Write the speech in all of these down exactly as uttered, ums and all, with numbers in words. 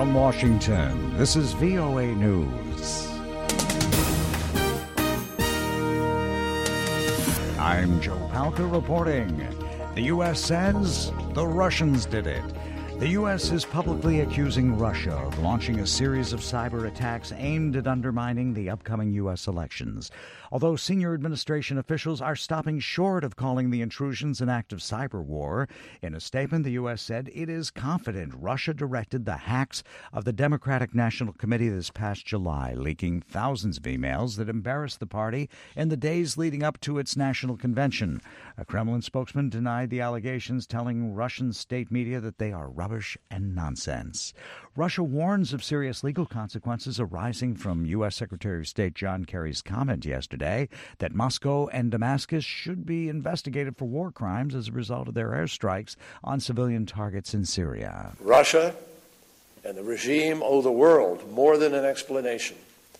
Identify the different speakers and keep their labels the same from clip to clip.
Speaker 1: From Washington, this is V O A News. I'm Joe Palca reporting. The U S says the Russians did it. The U S is publicly accusing Russia of launching a series of cyber attacks aimed at undermining the upcoming U S elections. Although senior administration officials are stopping short of calling the intrusions an act of cyber war, in a statement the U S said it is confident Russia directed the hacks of the Democratic National Committee this past July, leaking thousands of emails that embarrassed the party in the days leading up to its national convention. A Kremlin spokesman denied the allegations, telling Russian state media that they are rubbish and nonsense. Russia warns of serious legal consequences arising from U S. Secretary of State John Kerry's comment yesterday that Moscow and Damascus should be investigated for war crimes as a result of their airstrikes on civilian targets in Syria.
Speaker 2: Russia and the regime owe the world more than an explanation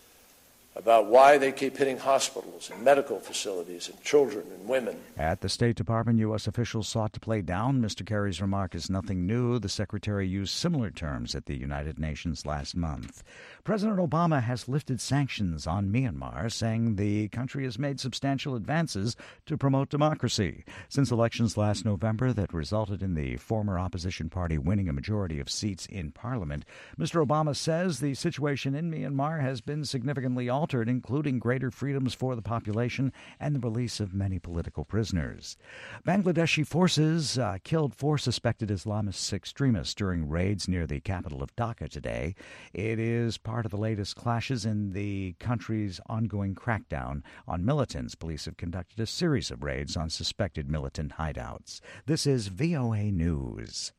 Speaker 2: about why they keep hitting hospitals and medical facilities and children and women.
Speaker 1: At the State Department, U S officials sought to play down Mister Kerry's remark as nothing new. The secretary used similar terms at the United Nations last month. President Obama has lifted sanctions on Myanmar, saying the country has made substantial advances to promote democracy. Since elections last November that resulted in the former opposition party winning a majority of seats in parliament, Mister Obama says the situation in Myanmar has been significantly altered, including greater freedoms for the population and the release of many political prisoners. Bangladeshi forces uh, killed four suspected Islamist extremists during raids near the capital of Dhaka today. It is part of the latest clashes in the country's ongoing crackdown on militants. Police have conducted a series of raids on suspected militant hideouts. This is V O A News.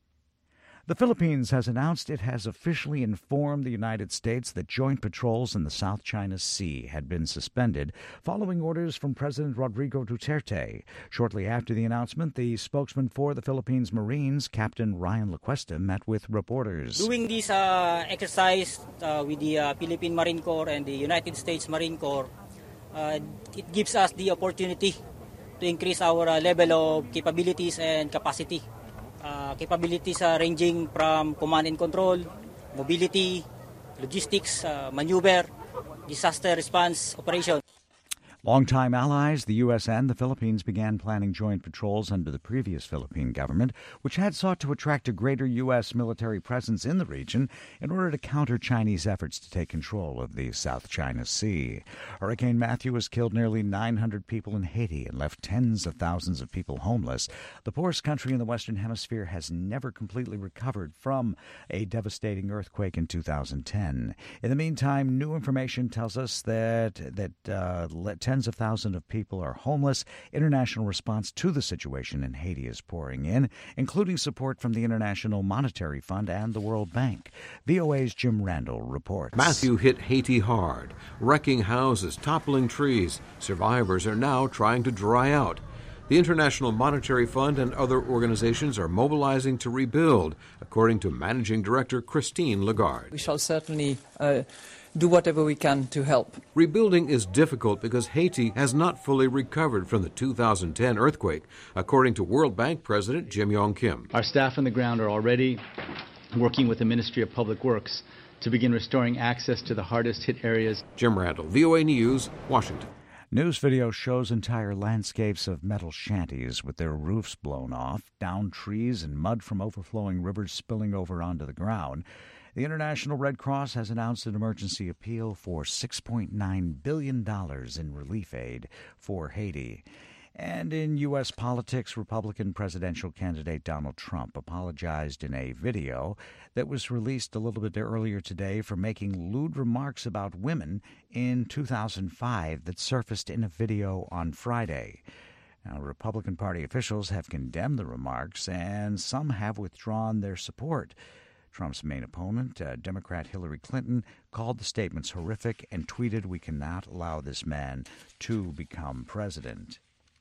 Speaker 1: The Philippines has announced it has officially informed the United States that joint patrols in the South China Sea had been suspended following orders from President Rodrigo Duterte. Shortly after the announcement, the spokesman for the Philippines Marines, Captain Ryan Lacuesta, met with reporters.
Speaker 3: Doing this uh, exercise uh, with the uh, Philippine Marine Corps and the United States Marine Corps, uh, it gives us the opportunity to increase our uh, level of capabilities and capacity. Uh, capabilities uh, ranging from command and control, mobility, logistics, uh, maneuver, disaster response operation.
Speaker 1: Longtime allies, the U S and the Philippines began planning joint patrols under the previous Philippine government, which had sought to attract a greater U S military presence in the region in order to counter Chinese efforts to take control of the South China Sea. Hurricane Matthew has killed nearly nine hundred people in Haiti and left tens of thousands of people homeless. The poorest country in the Western Hemisphere has never completely recovered from a devastating earthquake in two thousand ten. In the meantime, new information tells us that that uh, tens of thousands of people are homeless. International response to the situation in Haiti is pouring in, including support from the International Monetary Fund and the World Bank. V O A's Jim Randall reports.
Speaker 4: Matthew hit Haiti hard, wrecking houses, toppling trees. Survivors are now trying to dry out. The International Monetary Fund and other organizations are mobilizing to rebuild, according to Managing Director Christine Lagarde.
Speaker 5: We shall certainly uh, do whatever we can to help.
Speaker 4: Rebuilding is difficult because Haiti has not fully recovered from the two thousand ten earthquake, according to World Bank President Jim Yong Kim.
Speaker 6: Our staff on the ground are already working with the Ministry of Public Works to begin restoring access to the hardest hit areas.
Speaker 4: Jim Randall, V O A News, Washington.
Speaker 1: News video shows entire landscapes of metal shanties with their roofs blown off, downed trees and mud from overflowing rivers spilling over onto the ground. The International Red Cross has announced an emergency appeal for six point nine billion dollars in relief aid for Haiti. And in U S politics, Republican presidential candidate Donald Trump apologized in a video that was released a little bit earlier today for making lewd remarks about women in two thousand five that surfaced in a video on Friday. Now, Republican Party officials have condemned the remarks, and some have withdrawn their support. Trump's main opponent, uh, Democrat Hillary Clinton, called the statements horrific and tweeted, "We cannot allow this man to become president."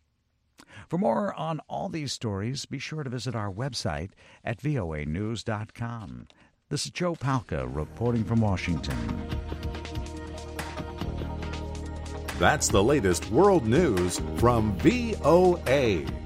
Speaker 1: For more on all these stories, be sure to visit our website at V O A news dot com. This is Joe Palca reporting from Washington.
Speaker 7: That's the latest world news from V O A.